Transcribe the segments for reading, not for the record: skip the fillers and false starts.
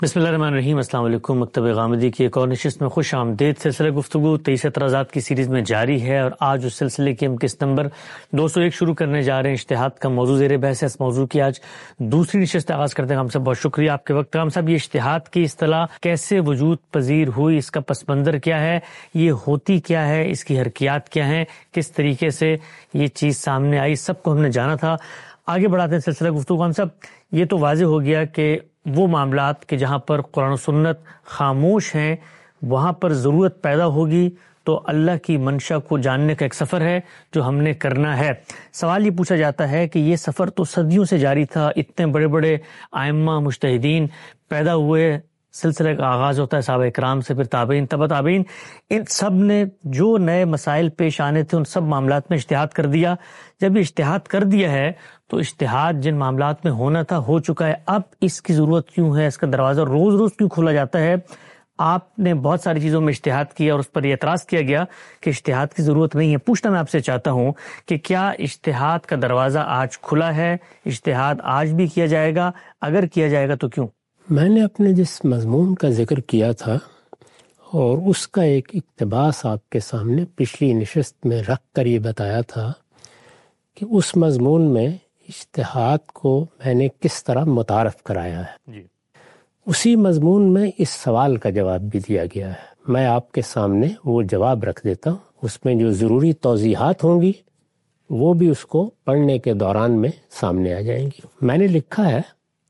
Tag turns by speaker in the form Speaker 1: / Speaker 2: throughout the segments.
Speaker 1: بسم اللہ الرحمن الرحیم۔ السلام علیکم۔ مکتب غامدی کی ایک اور نشست میں خوش آمدید۔ سلسلہ گفتگو 23 اعتراضات کی سیریز میں جاری ہے اور آج اس سلسلے کی ہم قسط نمبر 201 شروع کرنے جا رہے ہیں۔ اشتہاد کا موضوع زیر بحث ہے۔ اس موضوع کی آج دوسری نشست آغاز کرتے ہیں۔ ہم صاحب بہت شکریہ آپ کے وقت۔ ہم صاحب یہ اشتہاد کی اصطلاح کیسے وجود پذیر ہوئی، اس کا پس منظر کیا ہے، یہ ہوتی کیا ہے، اس کی حرکیات کیا ہیں، کس طریقے سے یہ چیز سامنے آئی، سب کو ہم نے جانا تھا۔ آگے بڑھاتے ہیں سلسلہ گفتگو۔ ہم صاحب یہ تو واضح ہو گیا کہ وہ معاملات کہ جہاں پر قرآن و سنت خاموش ہیں وہاں پر ضرورت پیدا ہوگی تو اللہ کی منشا کو جاننے کا ایک سفر ہے جو ہم نے کرنا ہے۔ سوال یہ پوچھا جاتا ہے کہ یہ سفر تو صدیوں سے جاری تھا، اتنے بڑے بڑے ائمہ مجتہدین پیدا ہوئے، سلسلے کا آغاز ہوتا ہے صحابہ اکرام سے، پھر تابعین، تبع تابعین، ان سب نے جو نئے مسائل پیش آنے تھے ان سب معاملات میں اجتہاد کر دیا۔ جب یہ اجتہاد کر دیا ہے تو اجتہاد جن معاملات میں ہونا تھا ہو چکا ہے، اب اس کی ضرورت کیوں ہے، اس کا دروازہ روز روز کیوں کھولا جاتا ہے؟ آپ نے بہت ساری چیزوں میں اجتہاد کیا اور اس پر یہ اعتراض کیا گیا کہ اجتہاد کی ضرورت نہیں ہے۔ پوچھنا میں آپ سے چاہتا ہوں کہ کیا اجتہاد کا دروازہ آج کھلا ہے؟ اجتہاد آج بھی کیا جائے گا؟ اگر کیا جائے گا تو کیوں؟
Speaker 2: میں نے اپنے جس مضمون کا ذکر کیا تھا اور اس کا ایک اقتباس آپ کے سامنے پچھلی نشست میں رکھ کر یہ بتایا تھا کہ اس مضمون میں اجتہاد کو میں نے کس طرح متعارف کرایا ہے۔
Speaker 1: جی۔
Speaker 2: اسی مضمون میں اس سوال کا جواب بھی دیا گیا ہے۔ میں آپ کے سامنے وہ جواب رکھ دیتا ہوں، اس میں جو ضروری توضیحات ہوں گی وہ بھی اس کو پڑھنے کے دوران میں سامنے آ جائیں گی۔ میں نے لکھا ہے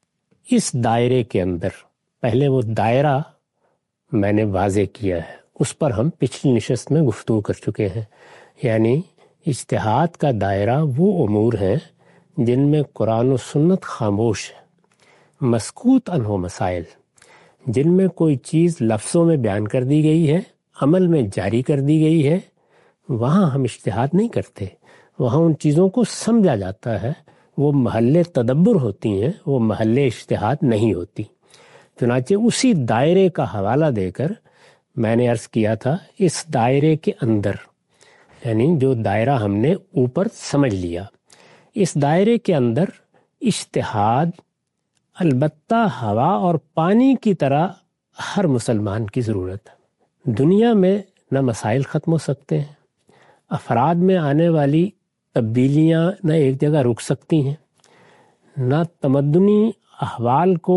Speaker 2: اس دائرے کے اندر، پہلے وہ دائرہ میں نے واضح کیا ہے، اس پر ہم پچھلی نشست میں گفتگو کر چکے ہیں۔ یعنی اجتہاد کا دائرہ وہ امور ہیں جن میں قرآن و سنت خاموش ہے، مسکوت عنہ مسائل، جن میں کوئی چیز لفظوں میں بیان کر دی گئی ہے، عمل میں جاری کر دی گئی ہے، وہاں ہم اجتہاد نہیں کرتے، وہاں ان چیزوں کو سمجھا جاتا ہے، وہ محل تدبر ہوتی ہیں، وہ محل اجتہاد نہیں ہوتی۔ چنانچہ اسی دائرے کا حوالہ دے کر میں نے عرض کیا تھا اس دائرے کے اندر، یعنی جو دائرہ ہم نے اوپر سمجھ لیا، اس دائرے کے اندر اجتہاد البتہ ہوا اور پانی کی طرح ہر مسلمان کی ضرورت ہے۔ دنیا میں نہ مسائل ختم ہو سکتے ہیں، افراد میں آنے والی تبدیلیاں نہ ایک جگہ رک سکتی ہیں، نہ تمدنی احوال کو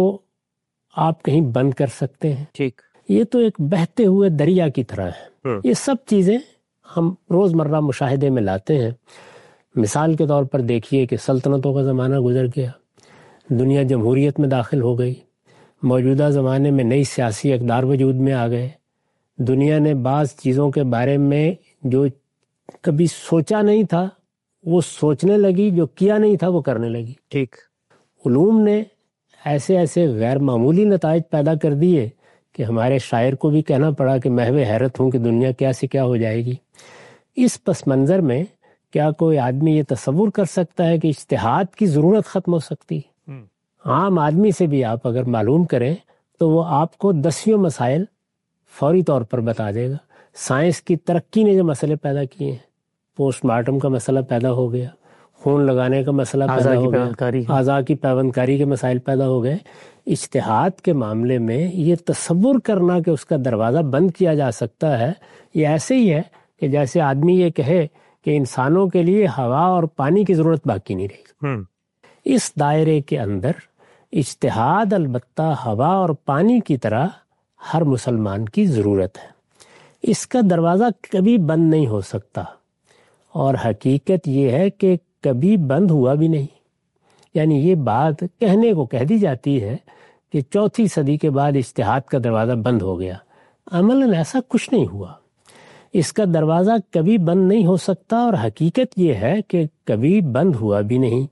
Speaker 2: آپ کہیں بند کر سکتے ہیں۔
Speaker 1: ٹھیک،
Speaker 2: یہ تو ایک بہتے ہوئے دریا کی طرح ہے۔ یہ سب چیزیں ہم روزمرہ مشاہدے میں لاتے ہیں۔ مثال کے طور پر دیکھیے کہ سلطنتوں کا زمانہ گزر گیا، دنیا جمہوریت میں داخل ہو گئی، موجودہ زمانے میں نئی سیاسی اقدار وجود میں آ گئے، دنیا نے بعض چیزوں کے بارے میں جو کبھی سوچا نہیں تھا وہ سوچنے لگی، جو کیا نہیں تھا وہ کرنے لگی۔
Speaker 1: ٹھیک،
Speaker 2: علوم نے ایسے ایسے غیر معمولی نتائج پیدا کر دیے کہ ہمارے شاعر کو بھی کہنا پڑا کہ محو حیرت ہوں کہ دنیا کیا سے کیا ہو جائے گی۔ اس پس منظر میں کیا کوئی آدمی یہ تصور کر سکتا ہے کہ اجتہاد کی ضرورت ختم ہو سکتی؟ عام آدمی سے بھی آپ اگر معلوم کریں تو وہ آپ کو دسیوں مسائل فوری طور پر بتا دے گا۔ سائنس کی ترقی نے جو مسئلے پیدا کیے ہیں، پوسٹ مارٹم کا مسئلہ پیدا ہو گیا، خون لگانے کا مسئلہ پیدا ہو گیا، اعضاء کی پیوند کاری کے مسائل پیدا ہو گئے۔ اجتہاد کے معاملے میں یہ تصور کرنا کہ اس کا دروازہ بند کیا جا سکتا ہے، یہ ایسے ہی ہے کہ جیسے آدمی یہ کہے کہ انسانوں کے لیے ہوا اور پانی کی ضرورت باقی نہیں رہی۔ اس دائرے کے اندر اجتہاد البتہ ہوا اور پانی کی طرح ہر مسلمان کی ضرورت ہے، اس کا دروازہ کبھی بند نہیں ہو سکتا، اور حقیقت یہ ہے کہ کبھی بند ہوا بھی نہیں۔ یعنی یہ بات کہنے کو کہہ دی جاتی ہے کہ 4 صدی کے بعد اجتہاد کا دروازہ بند ہو گیا، عملاً ایسا کچھ نہیں ہوا، اس کا دروازہ کبھی بند نہیں ہو سکتا، اور حقیقت یہ ہے کہ کبھی بند ہوا بھی نہیں۔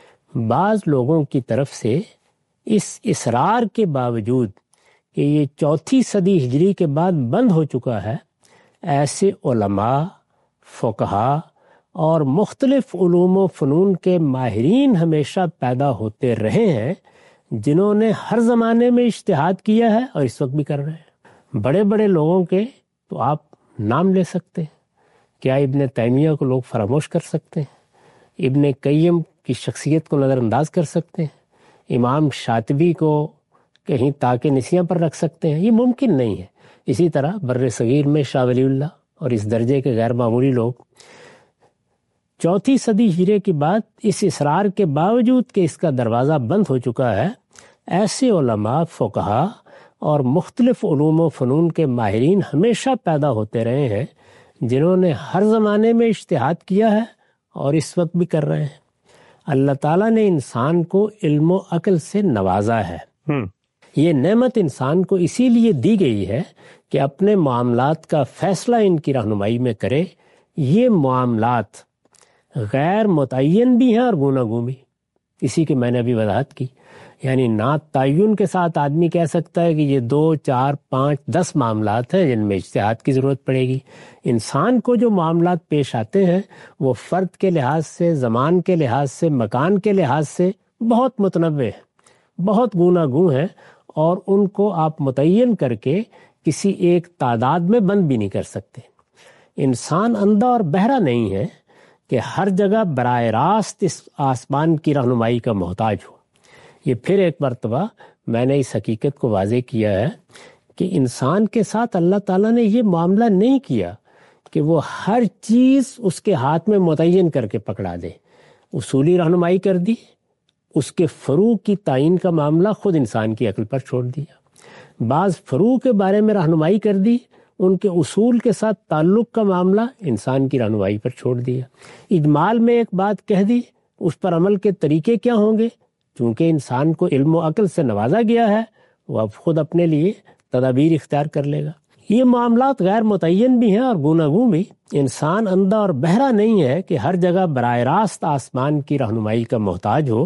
Speaker 2: بعض لوگوں کی طرف سے اس اصرار کے باوجود کہ یہ 4 صدی ہجری کے بعد بند ہو چکا ہے، ایسے علماء، فقہا اور مختلف علوم و فنون کے ماہرین ہمیشہ پیدا ہوتے رہے ہیں جنہوں نے ہر زمانے میں اجتہاد کیا ہے اور اس وقت بھی کر رہے ہیں۔ بڑے بڑے لوگوں کے تو آپ نام لے سکتے ہیں، کیا ابن تیمیہ کو لوگ فراموش کر سکتے ہیں؟ ابن قیم کی شخصیت کو نظر انداز کر سکتے ہیں؟ امام شاطبی کو، کہیں تاکہ نسیاں پر رکھ سکتے ہیں، یہ ممکن نہیں ہے۔ اسی طرح بر صغیر میں شاہ ولی اللہ اور اس درجے کے غیر معمولی لوگ 4 صدی ہجری کے بعد اس اصرار کے باوجود کہ اس کا دروازہ بند ہو چکا ہے، ایسے علماء، فقہا اور مختلف علوم و فنون کے ماہرین ہمیشہ پیدا ہوتے رہے ہیں جنہوں نے ہر زمانے میں اجتہاد کیا ہے اور اس وقت بھی کر رہے ہیں۔ اللہ تعالیٰ نے انسان کو علم و عقل سے نوازا ہے۔ یہ نعمت انسان کو اسی لیے دی گئی ہے کہ اپنے معاملات کا فیصلہ ان کی رہنمائی میں کرے۔ یہ معاملات غیر متعین بھی ہیں اور گوناگون بھی، اسی کی میں نے ابھی وضاحت کی۔ یعنی نہ تعین کے ساتھ آدمی کہہ سکتا ہے کہ یہ 2، 4، 5، 10 معاملات ہیں جن میں اجتہاد کی ضرورت پڑے گی۔ انسان کو جو معاملات پیش آتے ہیں وہ فرد کے لحاظ سے، زمان کے لحاظ سے، مکان کے لحاظ سے بہت متنوع ہیں، بہت گوناگون ہیں، اور ان کو آپ متعین کر کے کسی ایک تعداد میں بند بھی نہیں کر سکتے۔ انسان اندھا اور بہرا نہیں ہے کہ ہر جگہ براہ راست اس آسمان کی رہنمائی کا محتاج ہو۔ یہ پھر ایک مرتبہ میں نے اس حقیقت کو واضح کیا ہے کہ انسان کے ساتھ اللہ تعالیٰ نے یہ معاملہ نہیں کیا کہ وہ ہر چیز اس کے ہاتھ میں متعین کر کے پکڑا دے۔ اصولی رہنمائی کر دی، اس کے فروع کی تعین کا معاملہ خود انسان کی عقل پر چھوڑ دیا۔ بعض فروع کے بارے میں رہنمائی کر دی، ان کے اصول کے ساتھ تعلق کا معاملہ انسان کی رہنمائی پر چھوڑ دیا۔ اجمال میں ایک بات کہہ دی، اس پر عمل کے طریقے کیا ہوں گے، چونکہ انسان کو علم و عقل سے نوازا گیا ہے، وہ اب خود اپنے لیے تدابیر اختیار کر لے گا۔ یہ معاملات غیر متعین بھی ہیں اور گوناگون بھی۔ انسان اندھا اور بہرا نہیں ہے کہ ہر جگہ براہ راست آسمان کی رہنمائی کا محتاج ہو۔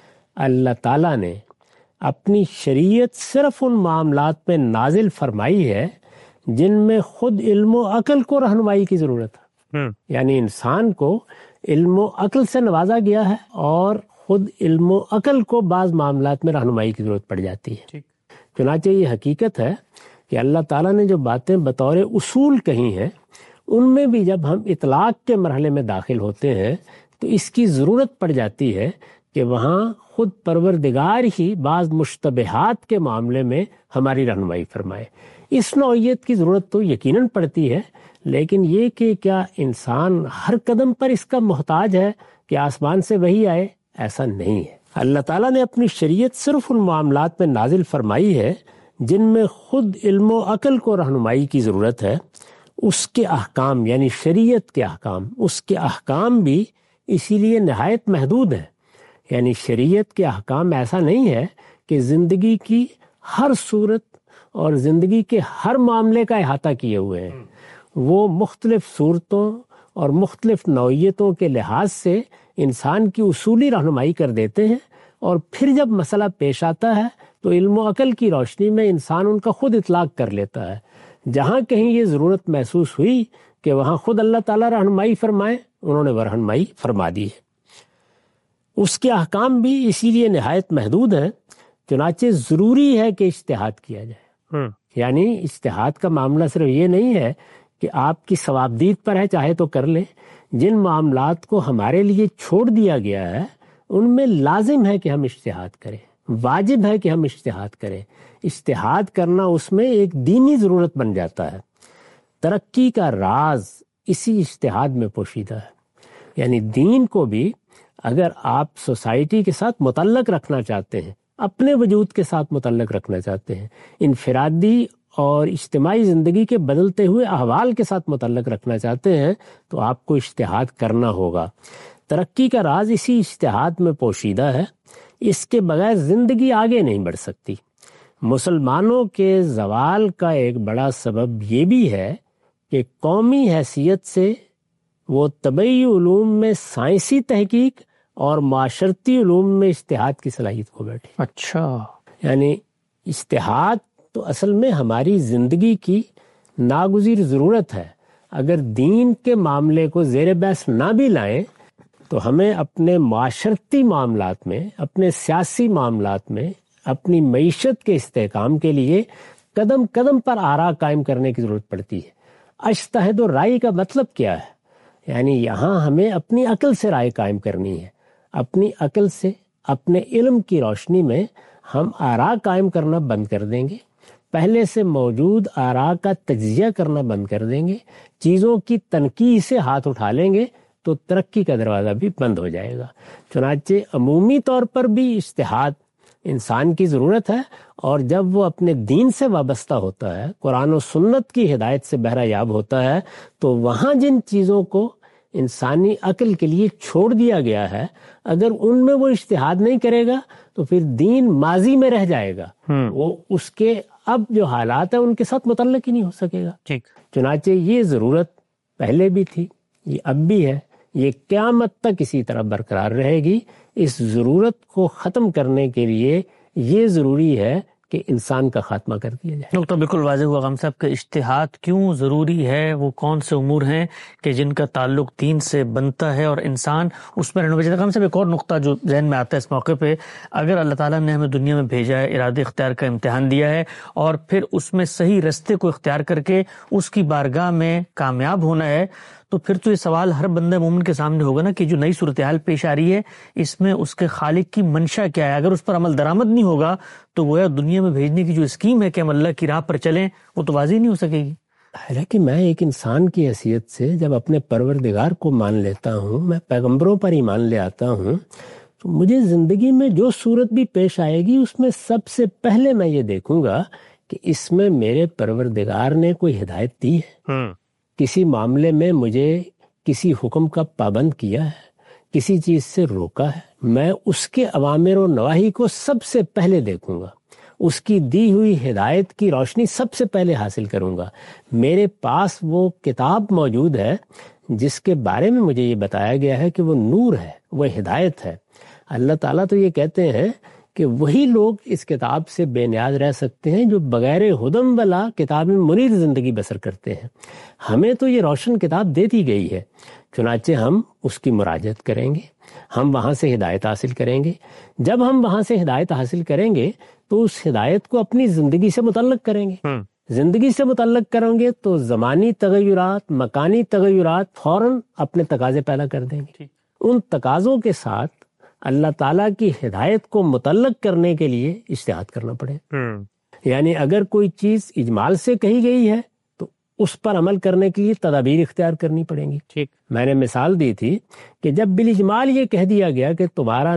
Speaker 2: اللہ تعالیٰ نے اپنی شریعت صرف ان معاملات میں نازل فرمائی ہے جن میں خود علم و عقل کو رہنمائی کی ضرورت ہے۔ یعنی انسان کو علم و عقل سے نوازا گیا ہے اور خود علم و عقل کو بعض معاملات میں رہنمائی کی ضرورت پڑ جاتی ہے۔ چنانچہ یہ حقیقت ہے کہ اللہ تعالیٰ نے جو باتیں بطور اصول کہی ہیں، ان میں بھی جب ہم اطلاق کے مرحلے میں داخل ہوتے ہیں تو اس کی ضرورت پڑ جاتی ہے کہ وہاں خود پروردگار ہی بعض مشتبہات کے معاملے میں ہماری رہنمائی فرمائے۔ اس نوعیت کی ضرورت تو یقیناً پڑتی ہے، لیکن یہ کہ کیا انسان ہر قدم پر اس کا محتاج ہے کہ آسمان سے وحی آئے، ایسا نہیں ہے۔ اللہ تعالیٰ نے اپنی شریعت صرف ان معاملات میں نازل فرمائی ہے جن میں خود علم و عقل کو رہنمائی کی ضرورت ہے۔ اس کے احکام یعنی شریعت کے احکام، اس کے احکام بھی اسی لیے نہایت محدود ہیں۔ یعنی شریعت کے احکام ایسا نہیں ہے کہ زندگی کی ہر صورت اور زندگی کے ہر معاملے کا احاطہ کیے ہوئے ہیں۔ وہ مختلف صورتوں اور مختلف نوعیتوں کے لحاظ سے انسان کی اصولی رہنمائی کر دیتے ہیں، اور پھر جب مسئلہ پیش آتا ہے تو علم و عقل کی روشنی میں انسان ان کا خود اطلاق کر لیتا ہے۔ جہاں کہیں یہ ضرورت محسوس ہوئی کہ وہاں خود اللہ تعالیٰ رہنمائی فرمائے، انہوں نے وہ رہنمائی فرما دی ہے۔ اس کے احکام بھی اسی لیے نہایت محدود ہیں، چنانچہ ضروری ہے کہ اجتہاد کیا جائے۔ یعنی اجتہاد کا معاملہ صرف یہ نہیں ہے کہ آپ کی ثوابدید پر ہے، چاہے تو کر لیں۔ جن معاملات کو ہمارے لیے چھوڑ دیا گیا ہے ان میں لازم ہے کہ ہم اجتہاد کریں، واجب ہے کہ ہم اجتہاد کریں۔ اجتہاد کرنا اس میں ایک دینی ضرورت بن جاتا ہے۔ ترقی کا راز اسی اجتہاد میں پوشیدہ ہے۔ یعنی دین کو بھی اگر آپ سوسائٹی کے ساتھ متعلق رکھنا چاہتے ہیں، اپنے وجود کے ساتھ متعلق رکھنا چاہتے ہیں، انفرادی اور اجتماعی زندگی کے بدلتے ہوئے احوال کے ساتھ متعلق رکھنا چاہتے ہیں، تو آپ کو اجتہاد کرنا ہوگا۔ ترقی کا راز اسی اجتہاد میں پوشیدہ ہے۔ اس کے بغیر زندگی آگے نہیں بڑھ سکتی۔ مسلمانوں کے زوال کا ایک بڑا سبب یہ بھی ہے کہ قومی حیثیت سے وہ طبعی علوم میں سائنسی تحقیق اور معاشرتی علوم میں اجتہاد کی صلاحیت کو بیٹھے۔
Speaker 1: اچھا،
Speaker 2: یعنی اجتہاد تو اصل میں ہماری زندگی کی ناگزیر ضرورت ہے۔ اگر دین کے معاملے کو زیر بحث نہ بھی لائیں تو ہمیں اپنے معاشرتی معاملات میں، اپنے سیاسی معاملات میں، اپنی معیشت کے استحکام کے لیے قدم قدم پر آراء قائم کرنے کی ضرورت پڑتی ہے۔ اجتہاد و رائے کا مطلب کیا ہے؟ یعنی یہاں ہمیں اپنی عقل سے رائے قائم کرنی ہے۔ اپنی عقل سے، اپنے علم کی روشنی میں ہم آراء قائم کرنا بند کر دیں گے، پہلے سے موجود آراء کا تجزیہ کرنا بند کر دیں گے، چیزوں کی تنقیح سے ہاتھ اٹھا لیں گے تو ترقی کا دروازہ بھی بند ہو جائے گا۔ چنانچہ عمومی طور پر بھی اجتہاد انسان کی ضرورت ہے، اور جب وہ اپنے دین سے وابستہ ہوتا ہے، قرآن و سنت کی ہدایت سے بہرہ یاب ہوتا ہے، تو وہاں جن چیزوں کو انسانی عقل کے لیے چھوڑ دیا گیا ہے، اگر ان میں وہ اجتہاد نہیں کرے گا تو پھر دین ماضی میں رہ جائے گا، وہ اس کے اب جو حالات ہیں ان کے ساتھ متعلق ہی نہیں ہو سکے گا۔ چنانچہ یہ ضرورت پہلے بھی تھی، یہ اب بھی ہے، یہ قیامت تک اسی طرح برقرار رہے گی۔ اس ضرورت کو ختم کرنے کے لیے یہ ضروری ہے کہ انسان کا خاتمہ کر دیا جائے۔
Speaker 1: نقطہ بالکل واضح ہوا غم صاحب کہ اجتہاد کیوں ضروری ہے، وہ کون سے امور ہیں کہ جن کا تعلق دین سے بنتا ہے اور انسان اس میں رہنا چاہیے۔ غم صاحب ایک اور نقطہ جو ذہن میں آتا ہے اس موقع پہ، اگر اللہ تعالیٰ نے ہمیں دنیا میں بھیجا ہے، ارادے اختیار کا امتحان دیا ہے، اور پھر اس میں صحیح رستے کو اختیار کر کے اس کی بارگاہ میں کامیاب ہونا ہے، تو پھر تو یہ سوال ہر بندہ مومن کے سامنے ہوگا نا کہ جو نئی صورتحال پیش آ رہی ہے اس میں اس کے خالق کی منشا کیا ہے۔ اگر اس پر عمل درآمد نہیں ہوگا تو گویا دنیا میں بھیجنے کی جو اسکیم ہے کہ ہم اللہ کی راہ پر چلیں وہ تو واضح نہیں ہو سکے گی۔
Speaker 2: حالانکہ میں ایک انسان کی حیثیت سے جب اپنے پروردگار کو مان لیتا ہوں، میں پیغمبروں پر ایمان لے آتا ہوں، تو مجھے زندگی میں جو صورت بھی پیش آئے گی اس میں سب سے پہلے میں یہ دیکھوں گا کہ اس میں میرے پروردگار نے کوئی ہدایت دی ہے، کسی معاملے میں مجھے کسی حکم کا پابند کیا ہے، کسی چیز سے روکا ہے، میں اس کے اوامر و نواہی کو سب سے پہلے دیکھوں گا، اس کی دی ہوئی ہدایت کی روشنی سب سے پہلے حاصل کروں گا۔ میرے پاس وہ کتاب موجود ہے جس کے بارے میں مجھے یہ بتایا گیا ہے کہ وہ نور ہے، وہ ہدایت ہے۔ اللہ تعالیٰ تو یہ کہتے ہیں کہ وہی لوگ اس کتاب سے بے نیاز رہ سکتے ہیں جو بغیر ہدم والا کتاب میں منیر زندگی بسر کرتے ہیں۔ ہمیں تو یہ روشن کتاب دے دی گئی ہے، چنانچہ ہم اس کی مراجعت کریں گے، ہم وہاں سے ہدایت حاصل کریں گے۔ جب ہم وہاں سے ہدایت حاصل کریں گے تو اس ہدایت کو اپنی زندگی سے متعلق کریں گے۔ زندگی سے متعلق کریں گے تو زمانی تغیرات، مکانی تغیرات فوراً اپنے تقاضے پیدا کر دیں گے۔ ان تقاضوں کے ساتھ اللہ تعالیٰ کی ہدایت کو متعلق کرنے کے لیے اجتہاد کرنا پڑے۔ یعنی اگر کوئی چیز اجمال سے کہی گئی ہے تو اس پر عمل کرنے کے لیے تدابیر اختیار کرنی پڑیں گی۔ میں نے مثال دی تھی کہ جب بالاجمال یہ کہہ دیا گیا کہ تمہارا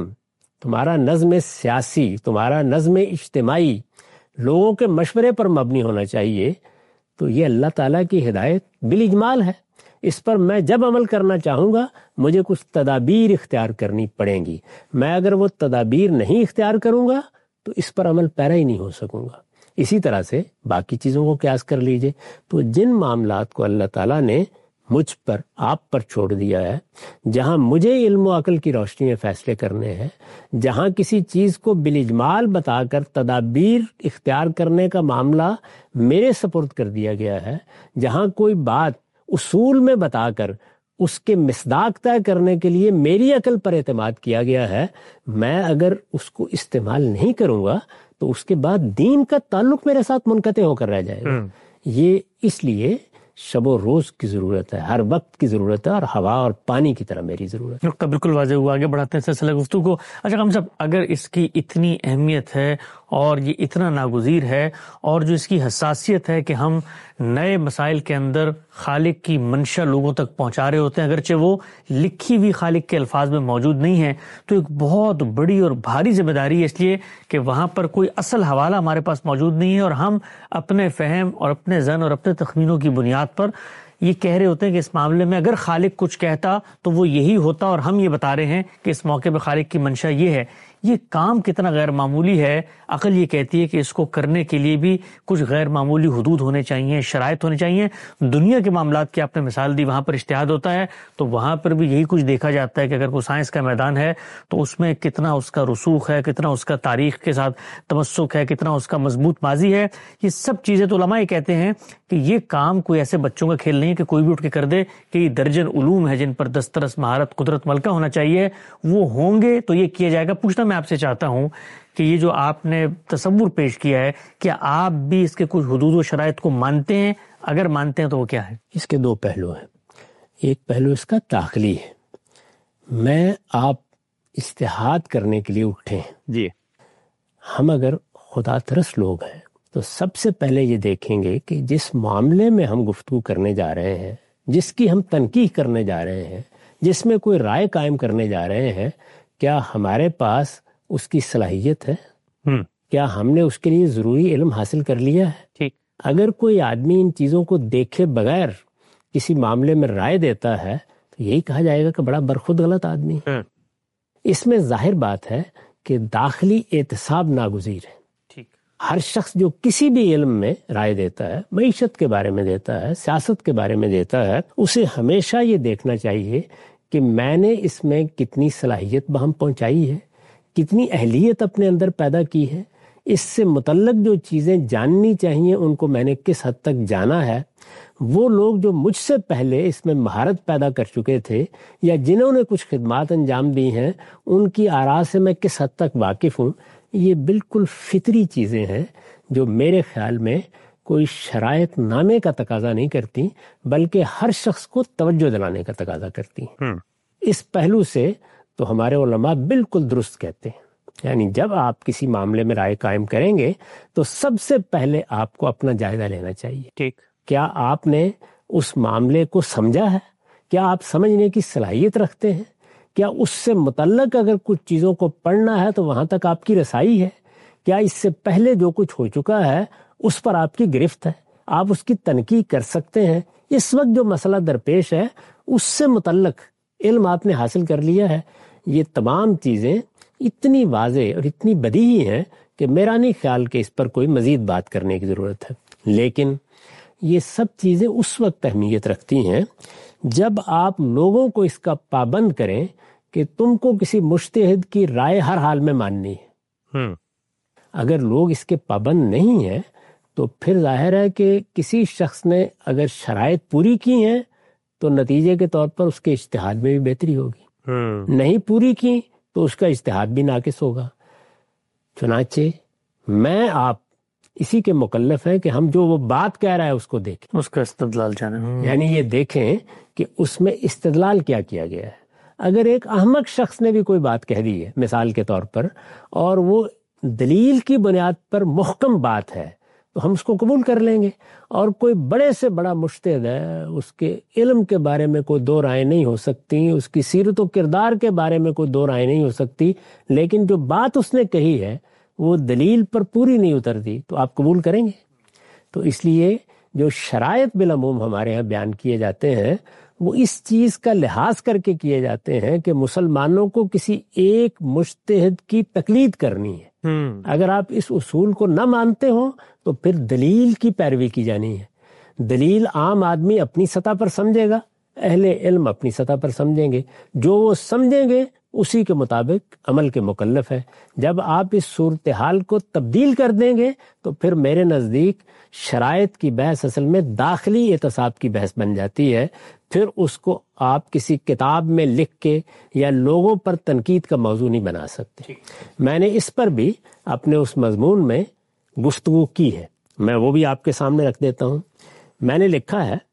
Speaker 2: نظم سیاسی، تمہارا نظم اجتماعی لوگوں کے مشورے پر مبنی ہونا چاہیے، تو یہ اللہ تعالیٰ کی ہدایت بالاجمال ہے۔ اس پر میں جب عمل کرنا چاہوں گا مجھے کچھ تدابیر اختیار کرنی پڑیں گی۔ میں اگر وہ تدابیر نہیں اختیار کروں گا تو اس پر عمل پیرا ہی نہیں ہو سکوں گا۔ اسی طرح سے باقی چیزوں کو قیاس کر لیجئے، تو جن معاملات کو اللہ تعالیٰ نے مجھ پر، آپ پر چھوڑ دیا ہے، جہاں مجھے علم و عقل کی روشنی میں فیصلے کرنے ہیں، جہاں کسی چیز کو بالاجمال بتا کر تدابیر اختیار کرنے کا معاملہ میرے سپرد کر دیا گیا ہے، جہاں کوئی بات اصول میں بتا کر اس کے مصداق طے کرنے کے لیے میری عقل پر اعتماد کیا گیا ہے، میں اگر اس کو استعمال نہیں کروں گا تو اس کے بعد دین کا تعلق میرے ساتھ منقطع ہو کر رہ جائے گا۔ یہ اس لیے شب و روز کی ضرورت ہے، ہر وقت کی ضرورت ہے، اور ہوا اور پانی کی طرح میری ضرورت ہے۔
Speaker 1: نقطہ بالکل واضح ہوا، آگے بڑھاتے ہیں سلسلہ گفتگو کو۔ اچھا ہم سب، اگر اس کی اتنی اہمیت ہے اور یہ اتنا ناگزیر ہے اور جو اس کی حساسیت ہے کہ ہم نئے مسائل کے اندر خالق کی منشا لوگوں تک پہنچا رہے ہوتے ہیں اگرچہ وہ لکھی ہوئی خالق کے الفاظ میں موجود نہیں ہیں، تو ایک بہت بڑی اور بھاری ذمہ داری ہے، اس لیے کہ وہاں پر کوئی اصل حوالہ ہمارے پاس موجود نہیں ہے اور ہم اپنے فہم اور اپنے ذہن اور اپنے تخمینوں کی بنیاد پر یہ کہہ رہے ہوتے ہیں کہ اس معاملے میں اگر خالق کچھ کہتا تو وہ یہی ہوتا، اور ہم یہ بتا رہے ہیں کہ اس موقع پہ خالق کی منشا یہ ہے۔ یہ کام کتنا غیر معمولی ہے، عقل یہ کہتی ہے کہ اس کو کرنے کے لیے بھی کچھ غیر معمولی حدود ہونے چاہیے، شرائط ہونے چاہیے۔ دنیا کے معاملات کی آپ نے مثال دی، وہاں پر اجتہاد ہوتا ہے تو وہاں پر بھی یہی کچھ دیکھا جاتا ہے کہ اگر کوئی سائنس کا میدان ہے تو اس میں کتنا اس کا رسوخ ہے، کتنا اس کا تاریخ کے ساتھ تمسک ہے، کتنا اس کا مضبوط ماضی ہے۔ یہ سب چیزیں تو علماء یہ کہتے ہیں کہ یہ کام کوئی ایسے بچوں کا کھیل نہیں ہے کہ کوئی بھی اٹھ کے کر دے، کہ یہ درجن علوم ہے جن پر دسترس، مہارت، قدرت، ملکہ ہونا چاہیے، وہ ہوں گے تو یہ کیا جائے گا۔ پوچھنا میں آپ سے چاہتا ہوں کہ یہ جو آپ نے تصور پیش کیا ہے، کیا آپ بھی اس کے کچھ حدود و شرائط کو مانتے ہیں؟ اگر مانتے ہیں تو وہ کیا ہے؟
Speaker 2: اس کے دو پہلو ہیں۔ ایک پہلو اس کا داخلی ہے، میں آپ اجتہاد کرنے کے لیے اٹھے ہیں،
Speaker 1: جی،
Speaker 2: ہم اگر خدا ترس لوگ ہیں تو سب سے پہلے یہ دیکھیں گے کہ جس معاملے میں ہم گفتگو کرنے جا رہے ہیں، جس کی ہم تنقید کرنے جا رہے ہیں، جس میں کوئی رائے قائم کرنے جا رہے ہیں، کیا ہمارے پاس اس کی صلاحیت ہے؟ کیا ہم نے اس کے لیے ضروری علم حاصل کر لیا ہے؟
Speaker 1: ٹھیک.
Speaker 2: اگر کوئی آدمی ان چیزوں کو دیکھے بغیر کسی معاملے میں رائے دیتا ہے تو یہی کہا جائے گا کہ بڑا برخود غلط آدمی ہے. اس میں ظاہر بات ہے کہ داخلی احتساب ناگزیر ہے. ہر شخص جو کسی بھی علم میں رائے دیتا ہے، معیشت کے بارے میں دیتا ہے، سیاست کے بارے میں دیتا ہے، اسے ہمیشہ یہ دیکھنا چاہیے کہ میں نے اس میں کتنی صلاحیت بہم پہنچائی ہے، کتنی اہلیت اپنے اندر پیدا کی ہے، اس سے متعلق جو چیزیں جاننی چاہیے ان کو میں نے کس حد تک جانا ہے. وہ لوگ جو مجھ سے پہلے اس میں مہارت پیدا کر چکے تھے یا جنہوں نے کچھ خدمات انجام دی ہیں، ان کی آراء سے میں کس حد تک واقف ہوں. یہ بالکل فطری چیزیں ہیں جو میرے خیال میں کوئی شرائط نامے کا تقاضا نہیں کرتی، بلکہ ہر شخص کو توجہ دلانے کا تقاضا کرتی ہیں. اس پہلو سے تو ہمارے علماء بالکل درست کہتے ہیں. یعنی جب آپ کسی معاملے میں رائے قائم کریں گے تو سب سے پہلے آپ کو اپنا جائزہ لینا چاہیے.
Speaker 1: ٹھیک.
Speaker 2: کیا آپ نے اس معاملے کو سمجھا ہے؟ کیا آپ سمجھنے کی صلاحیت رکھتے ہیں؟ کیا اس سے متعلق اگر کچھ چیزوں کو پڑھنا ہے تو وہاں تک آپ کی رسائی ہے؟ کیا اس سے پہلے جو کچھ ہو چکا ہے اس پر آپ کی گرفت ہے؟ آپ اس کی تنقید کر سکتے ہیں؟ اس وقت جو مسئلہ درپیش ہے اس سے متعلق علم آپ نے حاصل کر لیا ہے؟ یہ تمام چیزیں اتنی واضح اور اتنی بدیہی ہیں کہ میرا نہیں خیال کہ اس پر کوئی مزید بات کرنے کی ضرورت ہے. لیکن یہ سب چیزیں اس وقت اہمیت رکھتی ہیں جب آپ لوگوں کو اس کا پابند کریں کہ تم کو کسی مجتہد کی رائے ہر حال میں ماننی ہے. اگر لوگ اس کے پابند نہیں ہیں تو پھر ظاہر ہے کہ کسی شخص نے اگر شرائط پوری کی ہیں تو نتیجے کے طور پر اس کے اجتہاد میں بھی بہتری ہوگی. نہیں پوری کی تو اس کا اجتہاد بھی ناقص ہوگا. چنانچہ میں آپ اسی کے مکلف ہیں کہ ہم جو وہ بات کہہ رہا ہے اس کو دیکھیں،
Speaker 1: اس کا استدلال جانیں.
Speaker 2: یعنی یہ دیکھیں کہ اس میں استدلال کیا کیا گیا ہے. اگر ایک احمق شخص نے بھی کوئی بات کہہ دی ہے مثال کے طور پر اور وہ دلیل کی بنیاد پر محکم بات ہے تو ہم اس کو قبول کر لیں گے. اور کوئی بڑے سے بڑا مجتہد ہے، اس کے علم کے بارے میں کوئی دو رائے نہیں ہو سکتی، اس کی سیرت و کردار کے بارے میں کوئی دو رائے نہیں ہو سکتی، لیکن جو بات اس نے کہی ہے وہ دلیل پر پوری نہیں اترتی تو آپ قبول کریں گے. تو اس لیے جو شرائط بالعموم ہمارے یہاں بیان کیے جاتے ہیں وہ اس چیز کا لحاظ کر کے کیے جاتے ہیں کہ مسلمانوں کو کسی ایک مجتہد کی تقلید کرنی ہے. اگر آپ اس اصول کو نہ مانتے ہو تو پھر دلیل کی پیروی کی جانی ہے. دلیل عام آدمی اپنی سطح پر سمجھے گا، اہل علم اپنی سطح پر سمجھیں گے، جو وہ سمجھیں گے اسی کے مطابق عمل کے مکلف ہے. جب آپ اس صورتحال کو تبدیل کر دیں گے تو پھر میرے نزدیک شرائط کی بحث اصل میں داخلی احتساب کی بحث بن جاتی ہے. پھر اس کو آپ کسی کتاب میں لکھ کے یا لوگوں پر تنقید کا موضوع نہیں بنا سکتے. میں نے اس پر بھی اپنے اس مضمون میں گفتگو کی ہے، میں وہ بھی آپ کے سامنے رکھ دیتا ہوں. میں نے لکھا ہے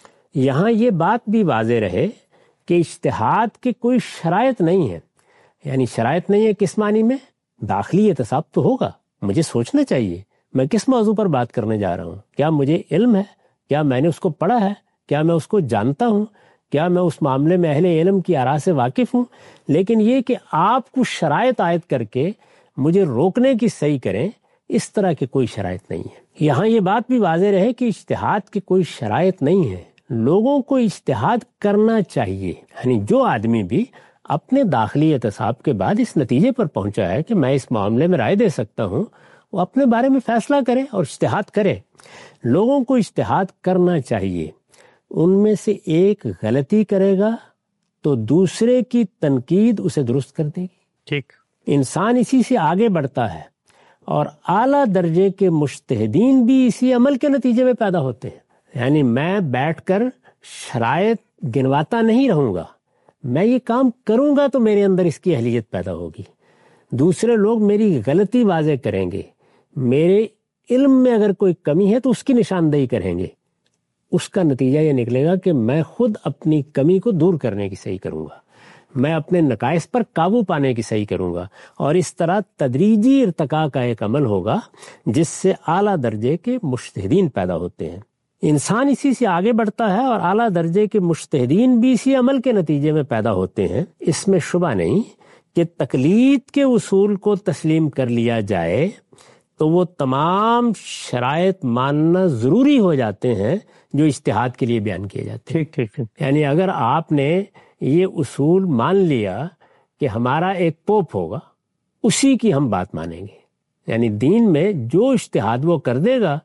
Speaker 2: یہاں یہ بات بھی واضح رہے کہ اجتہاد کی کوئی شرائط نہیں ہے. یعنی شرائط نہیں ہے کس معنی میں؟ داخلی احتساب تو ہوگا، مجھے سوچنا چاہیے میں کس موضوع پر بات کرنے جا رہا ہوں. کیا مجھے علم ہے؟ کیا میں نے اس کو پڑھا ہے؟ کیا میں اس کو جانتا ہوں؟ کیا میں اس معاملے میں اہل علم کی آراء سے واقف ہوں؟ لیکن یہ کہ آپ کو شرائط عائد کر کے مجھے روکنے کی صحیح کریں، اس طرح کی کوئی شرائط نہیں ہے. یہاں یہ بات بھی واضح رہے کہ اجتہاد کی کوئی شرائط نہیں ہے. لوگوں کو اجتہاد کرنا چاہیے. یعنی جو آدمی بھی اپنے داخلی احتساب کے بعد اس نتیجے پر پہنچا ہے کہ میں اس معاملے میں رائے دے سکتا ہوں، وہ اپنے بارے میں فیصلہ کرے اور اجتہاد کرے. لوگوں کو اجتہاد کرنا چاہیے. ان میں سے ایک غلطی کرے گا تو دوسرے کی تنقید اسے درست کر دے گی.
Speaker 1: ٹھیک.
Speaker 2: انسان اسی سے آگے بڑھتا ہے اور اعلیٰ درجے کے مجتہدین بھی اسی عمل کے نتیجے میں پیدا ہوتے ہیں. یعنی میں بیٹھ کر شرائط گنواتا نہیں رہوں گا، میں یہ کام کروں گا تو میرے اندر اس کی اہلیت پیدا ہوگی. دوسرے لوگ میری غلطی واضح کریں گے، میرے علم میں اگر کوئی کمی ہے تو اس کی نشاندہی کریں گے. اس کا نتیجہ یہ نکلے گا کہ میں خود اپنی کمی کو دور کرنے کی صحیح کروں گا. میں اپنے نقائص پر قابو پانے کی صحیح کروں گا، اور اس طرح تدریجی ارتقاء کا ایک عمل ہوگا جس سے اعلیٰ درجے کے مجتہدین پیدا ہوتے ہیں۔ انسان اسی سے آگے بڑھتا ہے اور اعلیٰ درجے کے مجتہدین بھی اسی عمل کے نتیجے میں پیدا ہوتے ہیں۔ اس میں شبہ نہیں کہ تقلید کے اصول کو تسلیم کر لیا جائے تو وہ تمام شرائط ماننا ضروری ہو جاتے ہیں جو اجتہاد کے لیے بیان کیے جاتے ہیں۔
Speaker 1: ٹھیک۔
Speaker 2: یعنی اگر آپ نے یہ اصول مان لیا کہ ہمارا ایک پوپ ہوگا، اسی کی ہم بات مانیں گے، یعنی دین میں جو اجتہاد وہ کر دے گا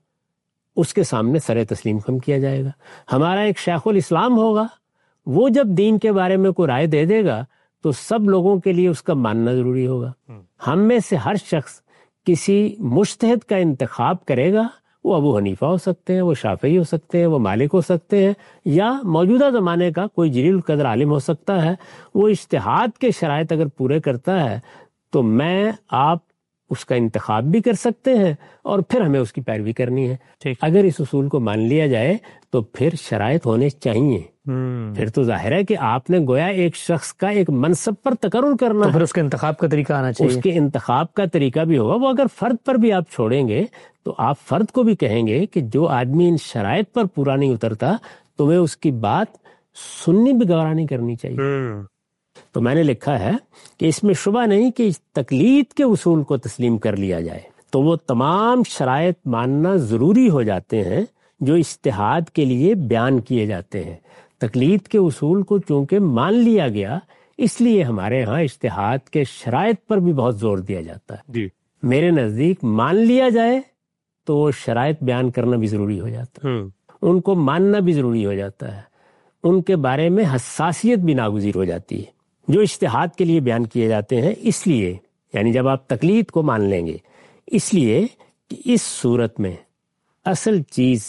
Speaker 2: اس کے سامنے سر تسلیم خم کیا جائے گا۔ ہمارا ایک شیخ الاسلام ہوگا، وہ جب دین کے بارے میں کوئی رائے دے دے گا تو سب لوگوں کے لیے اس کا ماننا ضروری ہوگا۔ ہم میں سے ہر شخص کسی مجتہد کا انتخاب کرے گا، وہ ابو حنیفہ ہو سکتے ہیں، وہ شافعی ہو سکتے ہیں، وہ مالک ہو سکتے ہیں، یا موجودہ زمانے کا کوئی جلیل القدر عالم ہو سکتا ہے۔ وہ اجتہاد کے شرائط اگر پورے کرتا ہے تو میں آپ اس کا انتخاب بھی کر سکتے ہیں اور پھر ہمیں اس کی پیروی کرنی ہے۔ اگر اس اصول کو مان لیا جائے تو پھر شرائط ہونے چاہیے۔ پھر تو ظاہر ہے کہ آپ نے گویا ایک شخص کا ایک منصب پر تقرر کرنا ہے،
Speaker 1: پھر اس کے انتخاب کا طریقہ آنا چاہیے۔
Speaker 2: اس کے انتخاب کا طریقہ بھی ہوگا۔ وہ اگر فرد پر بھی آپ چھوڑیں گے تو آپ فرد کو بھی کہیں گے کہ جو آدمی ان شرائط پر پورا نہیں اترتا تمہیں اس کی بات سننی بھی گوارا نہیں کرنی چاہیے۔ تو میں نے لکھا ہے کہ اس میں شبہ نہیں کہ تقلید کے اصول کو تسلیم کر لیا جائے تو وہ تمام شرائط ماننا ضروری ہو جاتے ہیں جو اجتہاد کے لیے بیان کیے جاتے ہیں۔ تقلید کے اصول کو چونکہ مان لیا گیا، اس لیے ہمارے ہاں اجتہاد کے شرائط پر بھی بہت زور دیا جاتا ہے۔ میرے نزدیک مان لیا جائے تو وہ شرائط بیان کرنا بھی ضروری ہو جاتا ہے، ان کو ماننا بھی ضروری ہو جاتا ہے، ان کے بارے میں حساسیت بھی ناگزیر ہو جاتی ہے جو اجتہاد کے لیے بیان کیے جاتے ہیں۔ اس لیے یعنی جب آپ تقلید کو مان لیں گے، اس لیے کہ اس صورت میں اصل چیز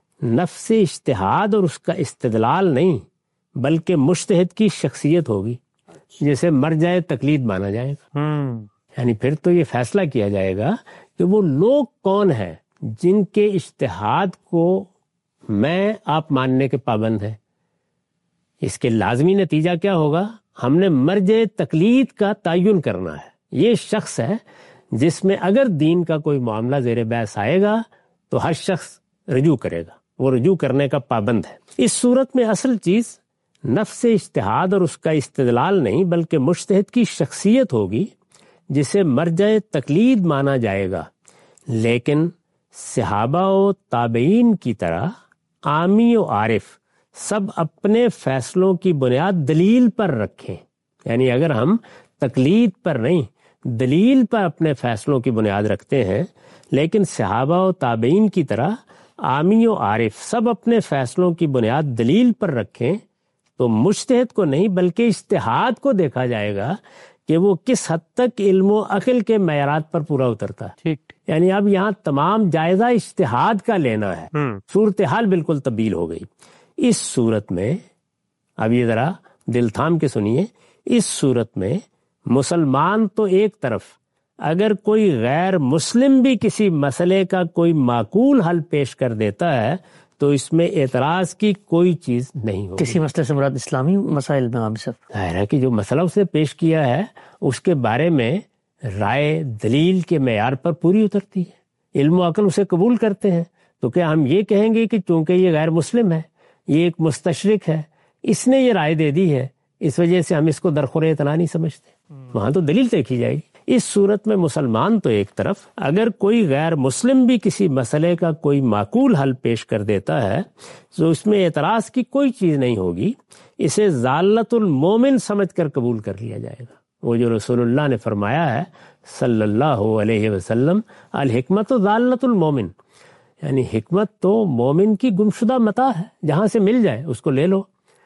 Speaker 2: نفس اجتہاد اور اس کا استدلال نہیں بلکہ مجتہد کی شخصیت ہوگی، جسے مرجع تقلید مانا جائے گا۔ یعنی پھر تو یہ فیصلہ کیا جائے گا کہ وہ لوگ کون ہیں جن کے اجتہاد کو میں آپ ماننے کے پابند ہیں۔ اس کے لازمی نتیجہ کیا ہوگا؟ ہم نے مرجع تقلید کا تعین کرنا ہے۔ یہ شخص ہے جس میں اگر دین کا کوئی معاملہ زیر بحث آئے گا تو ہر شخص رجوع کرے گا، وہ رجوع کرنے کا پابند ہے۔ اس صورت میں اصل چیز نفس اجتہاد اور اس کا استدلال نہیں بلکہ مجتہد کی شخصیت ہوگی جسے مرجع تقلید مانا جائے گا، لیکن صحابہ و تابعین کی طرح عامی و عارف سب اپنے فیصلوں کی بنیاد دلیل پر رکھیں۔ یعنی اگر ہم تقلید پر نہیں دلیل پر اپنے فیصلوں کی بنیاد رکھتے ہیں، لیکن صحابہ و تابعین کی طرح عامی و عارف سب اپنے فیصلوں کی بنیاد دلیل پر رکھیں تو مجتہد کو نہیں بلکہ اجتہاد کو دیکھا جائے گا کہ وہ کس حد تک علم و عقل کے معیارات پر پورا اترتا ہے۔ یعنی اب یہاں تمام جائزہ اجتہاد کا لینا ہے۔ صورتحال بالکل تبدیل ہو گئی۔ اس صورت میں اب یہ ذرا دل تھام کے سنیے، اس صورت میں مسلمان تو ایک طرف، اگر کوئی غیر مسلم بھی کسی مسئلے کا کوئی معقول حل پیش کر دیتا ہے تو اس میں اعتراض کی کوئی چیز نہیں ہوگی۔
Speaker 1: کسی مسئلے سے مراد اسلامی مسائل میں عام صاحب
Speaker 2: ظاہر ہے کہ جو مسئلہ اس نے پیش کیا ہے اس کے بارے میں رائے دلیل کے معیار پر پوری اترتی ہے، علم و عقل اسے قبول کرتے ہیں، تو کیا ہم یہ کہیں گے کہ چونکہ یہ غیر مسلم ہے، یہ ایک مستشرق ہے، اس نے یہ رائے دے دی ہے، اس وجہ سے ہم اس کو درخور اعتنا نہیں سمجھتے؟ وہاں تو دلیل دیکھی جائے گی۔ اس صورت میں مسلمان تو ایک طرف، اگر کوئی غیر مسلم بھی کسی مسئلے کا کوئی معقول حل پیش کر دیتا ہے تو اس میں اعتراض کی کوئی چیز نہیں ہوگی، اسے ضالت المومن سمجھ کر قبول کر لیا جائے گا۔ وہ جو رسول اللہ نے فرمایا ہے صلی اللہ علیہ وسلم، الحکمت ضالت المومن، یعنی حکمت تو مومن کی گمشدہ متاع ہے، جہاں سے مل جائے اس کو لے لو۔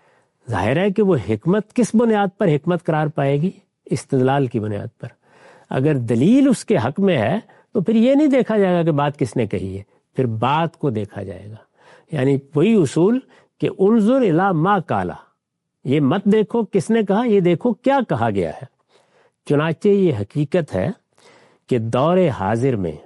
Speaker 2: ظاہر ہے کہ وہ حکمت کس بنیاد پر حکمت قرار پائے گی؟ استدلال کی بنیاد پر۔ اگر دلیل اس کے حق میں ہے تو پھر یہ نہیں دیکھا جائے گا کہ بات کس نے کہی ہے، پھر بات کو دیکھا جائے گا۔ یعنی وہی اصول کہ انظر الی ما قالا، یہ مت دیکھو کس نے کہا، یہ دیکھو کیا کہا گیا ہے۔ چنانچہ یہ حقیقت ہے کہ دور حاضر میں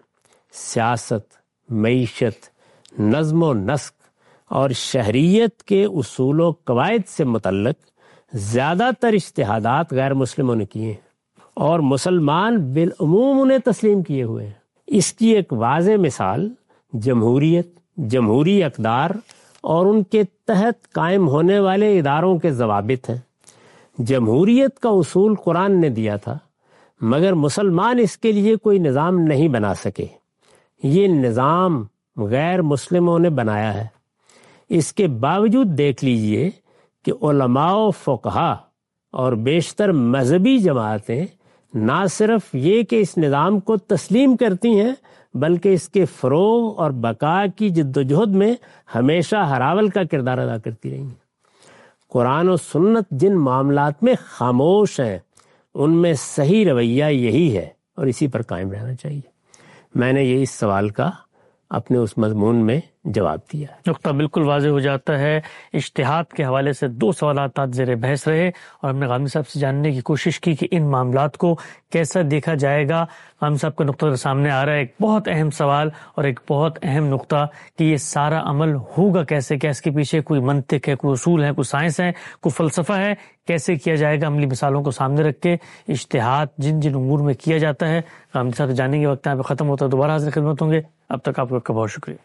Speaker 2: سیاست، معیشت، نظم و نسق اور شہریت کے اصول و قواعد سے متعلق زیادہ تر اجتہادات غیر مسلموں نے کیے ہیں اور مسلمان بالعموم انہیں تسلیم کیے ہوئے ہیں۔ اس کی ایک واضح مثال جمہوریت، جمہوری اقدار اور ان کے تحت قائم ہونے والے اداروں کے ضوابط ہیں۔ جمہوریت کا اصول قرآن نے دیا تھا، مگر مسلمان اس کے لیے کوئی نظام نہیں بنا سکے۔ یہ نظام غیر مسلموں نے بنایا ہے۔ اس کے باوجود دیکھ لیجئے کہ علماء و فقہا اور بیشتر مذہبی جماعتیں نہ صرف یہ کہ اس نظام کو تسلیم کرتی ہیں بلکہ اس کے فروغ اور بقا کی جدوجہد میں ہمیشہ ہراول کا کردار ادا کرتی رہی ہیں۔ قرآن و سنت جن معاملات میں خاموش ہیں ان میں صحیح رویہ یہی ہے اور اسی پر قائم رہنا چاہیے۔ میں نے یہ اس سوال کا اپنے اس مضمون میں جواب دیا ہے۔
Speaker 1: نقطہ بالکل واضح ہو جاتا ہے۔ اجتہاد کے حوالے سے 2 سوالات آج زیر بحث رہے اور ہم نے غامدی صاحب سے جاننے کی کوشش کی کہ ان معاملات کو کیسا دیکھا جائے گا۔ غامدی صاحب کا نقطہ سامنے آ رہا ہے، ایک بہت اہم سوال اور ایک بہت اہم نقطہ کہ یہ سارا عمل ہوگا کیسے، کیا اس کے پیچھے کوئی منطق ہے، کوئی اصول ہے، کوئی سائنس ہے، کوئی فلسفہ ہے، کیسے کیا جائے گا؟ عملی مثالوں کو سامنے رکھ کے اجتہاد جن جن امور میں کیا جاتا ہے۔ غامدی صاحب سے جاننے کے وقت یہاں پہ ختم ہوتا ہے، دوبارہ حاضر خدمت ہوں گے۔ اب تک آپ کا بہت شکریہ۔